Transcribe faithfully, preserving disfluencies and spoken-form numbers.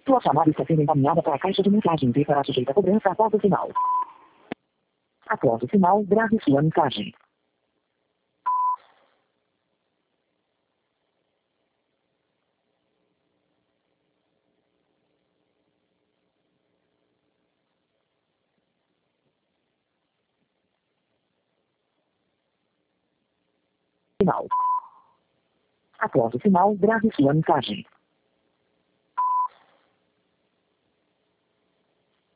Sua chamada está sendo encaminhada para a caixa de mensagens e será sujeita a cobrança após o sinal. Após o sinal, grave sua mensagem. Sinal. Após o sinal, grave sua mensagem.